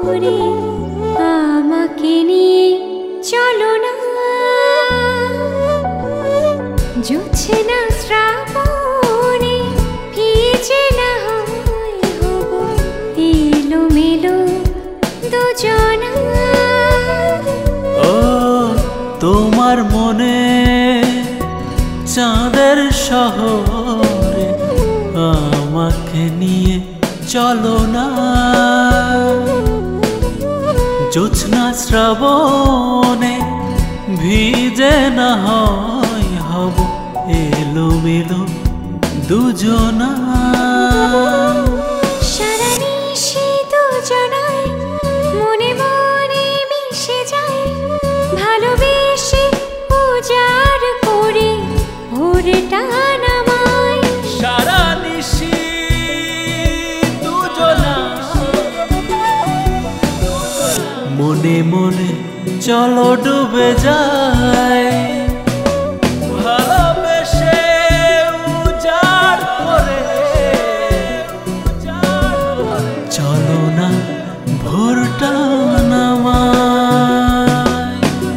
ভোরে আমাকে নিয়ে চলো না, জোছনা শ্রাবণে ভিজে না হয় হব এলোমেলো দুজনা। ও তোমার মনে চাঁদের শহরে আমাকে নিয়ে চলো না, জোছনা শ্রাবণে ভিজে না হয় হব এলোমেলো দুজনা। সারা নিশি দুজনায় মনে মনে মিশে যায়, ভালোবেসে উজাড় করে ভোরটা নামায়। সারা নিশি দুজনা মনে মনে চলো ডুবে যায়, ভালোবেসে উজাড় করে চলো না ভোরটা নামায়।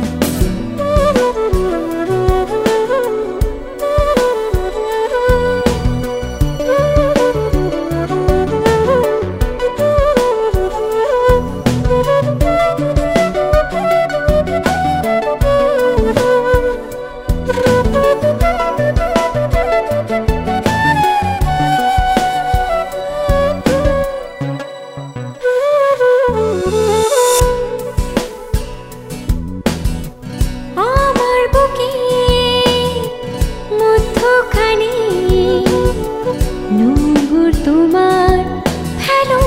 আমার বুকে মধ্যখানে নোঙর তোমার ফেলো,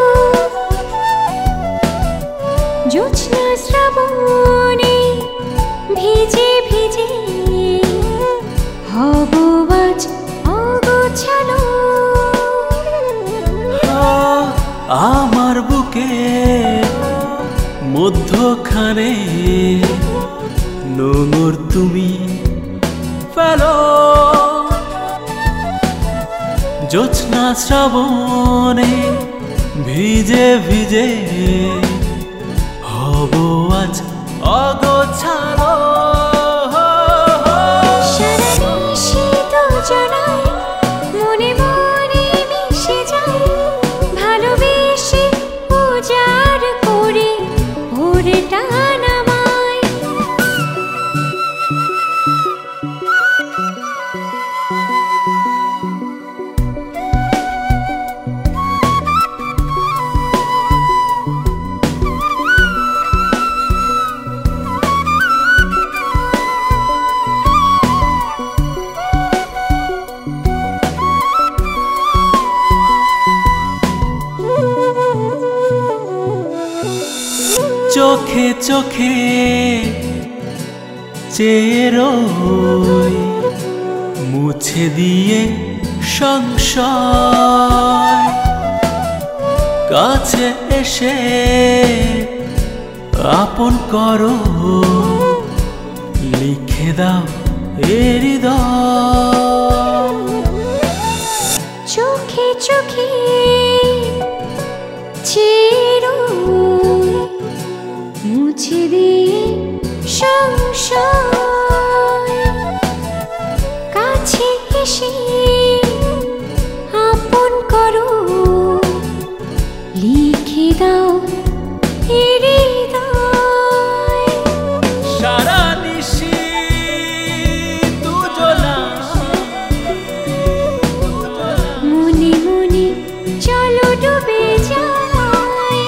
জোছনা শ্রাবণে ভিজে ভিজে হব আজ অগোছালো। আমার বুকে মধ্যখানে নোঙর তুমি ফেলো, জোছনা শ্রাবণে ভিজে ভিজে হব আজ অগোছালো। সারা নিশি দুজনায় মনে মনে মিশে যায়, ভালোবেসে উজাড় করে ভোরটা নামায়। চোখে চোখে চেয়ে রই মুছে দিয়ে সংশয়, কাছে এসে আপন করো লিখে দাও এ হৃদয়। চোখে চোখে চিরই মুছে দিয়ে সংশয়, কাছে এসে আপন করো লিখে দাও এ হৃদয়। সারা নিশি দুজনা মনে মনে চলো ডুবে যায়,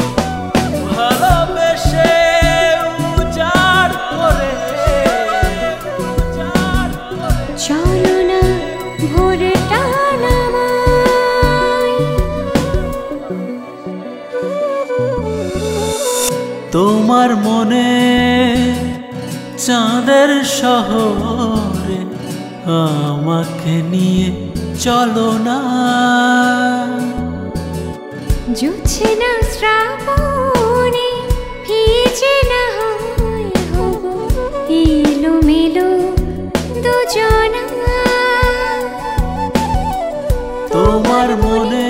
ভালোবেসে উজাড় করে চলো না ভোরটা নামায়। তোমার মনে চাঁদের শহরে আমাকে নিয়ে চলো না, জোছনা শ্রাবণে ভিজে না হয় হব এলোমেলো দুজনা। তোমার মনে